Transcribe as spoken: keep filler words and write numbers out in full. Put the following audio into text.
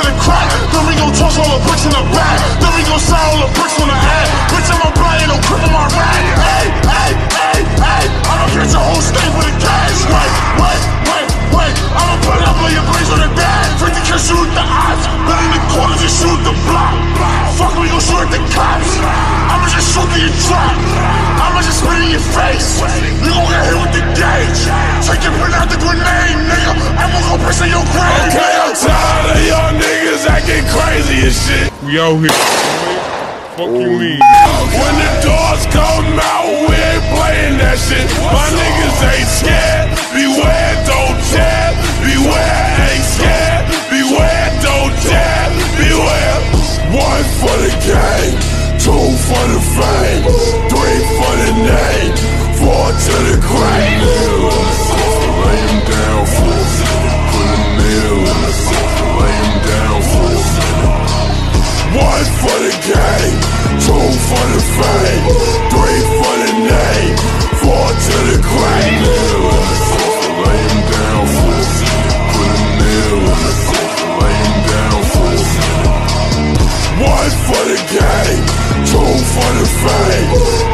the crack. Then we gon' toss all the bricks in the back. Then we gon' sell all the bricks on the ad. Bitch, I'm a blind, no crip on my rag. Hey, hey, hey, hey, I'ma catch a whole state with a cash. Wait, wait, wait, wait, I'ma put it up on your brains on the dash. Freak the kid, shoot the odds. But in the corners, just shoot the block. Fuck, we gon' shoot at the cops. I'ma just shoot in your trap. I'ma just spit in your face. You gon' get hit with the gauge. Take your pin out the grenade, nigga. I'ma go piss in your grave. Okay, I'm tired of y'all niggas acting crazy and shit. We out here. Fuck you mean? When the doors come out, we ain't playing that shit. My niggas ain't scared. Beware, don't jab. Beware, ain't scared. Beware, don't jab. Beware. One for the game, two for the fame, three for the name, four to the grave. Lay him down for a minute. Put a nail in the coffin. Lay him down for a minute. One for the game, two for the fame, three for the name, four to the grave. Lay him down for a minute. Put a nail in the coffin. Lay him down for a minute. One for the game, two for the fame,